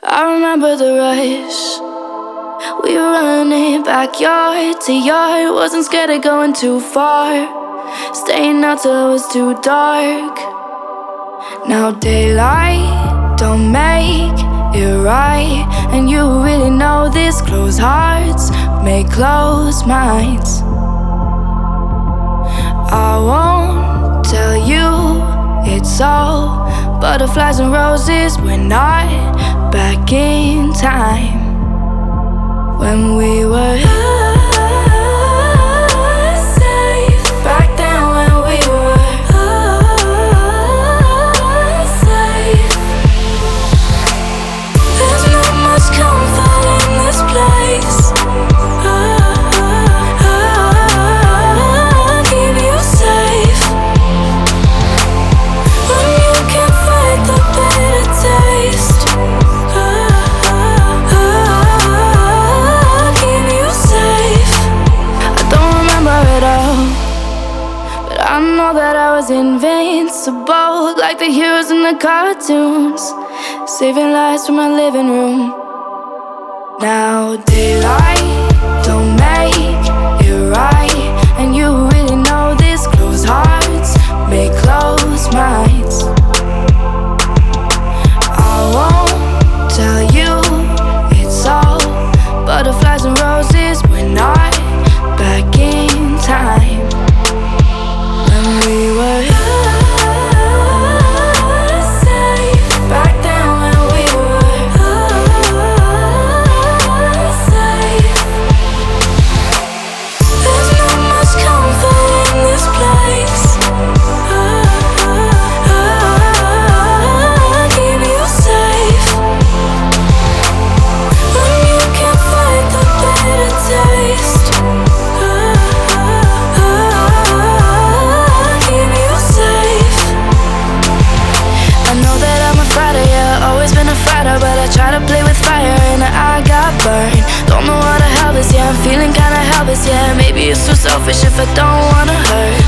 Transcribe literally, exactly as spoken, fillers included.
I remember the rush. We were running backyard to yard. Wasn't scared of going too far. Staying out till it was too dark. Now daylight don't make it right. And you really know this. Closed hearts make closed minds. I won't tell you it's all butterflies and roses. We're not back in time when we were safe. Back then when we were safe. There's not much comfort in this place. Keep you safe when you can't fight the bitter taste. I know that I was invincible, like the heroes in the cartoons, saving lives from my living room. Now daylight don't make it right, and you really know this. Closed hearts make closed minds. I won't tell you it's all butterflies and roses. We're not back in time. We were safe. Back then when we were safe. There's not much comfort in this place. Keep you safe when you can't fight the bitter taste. But I try to play with fire and I got burned. Don't know how to help this, yeah, I'm feeling kinda helpless, yeah. Maybe it's too selfish if I don't wanna hurt.